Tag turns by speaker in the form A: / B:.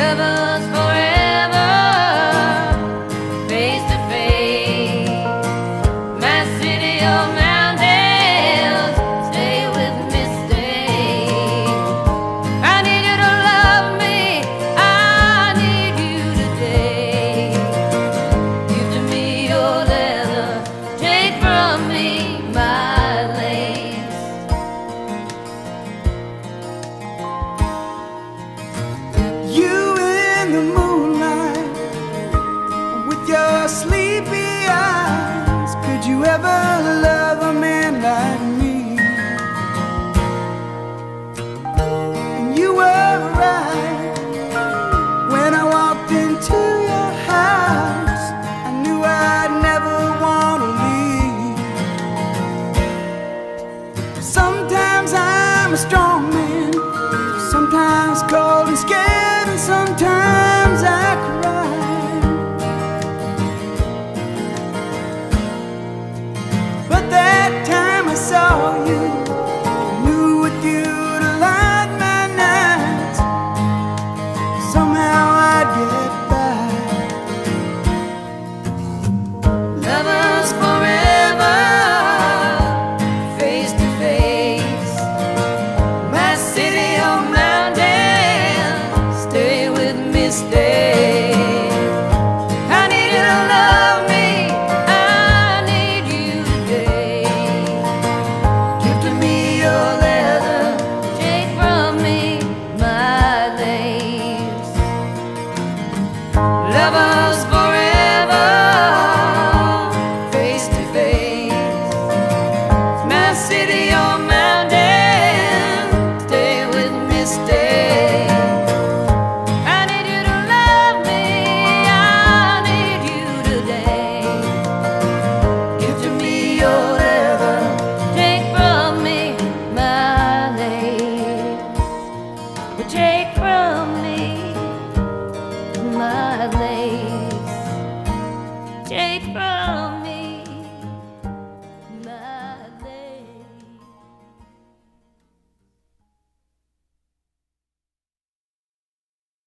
A: Lovers forever, face to face. My city of mountains, stay with me, stay. I need you to love me, I need you today. Give to me your leather, take from me my lace.
B: You in the moonlight with your sleepy eyes, could you ever love a man like me? And you were right when I walked into your house. I knew I'd never want to leave. Sometimes I'm a strong man, sometimes cold and scared, and sometimes I cry. But that time I saw you, knew with you to light my nights, somehow I'd get by.
A: Lovers forever, face to face. My city of mountains, stay with me, stay. I need you to love me, I need you today. Give to me your leather, take from me my lace. Lovers forever, face to face. My city on mountain, stay with me, stay. I need you to love me, I need you today. Give to me your leather, take from me my lace. Take from me my lace. Take from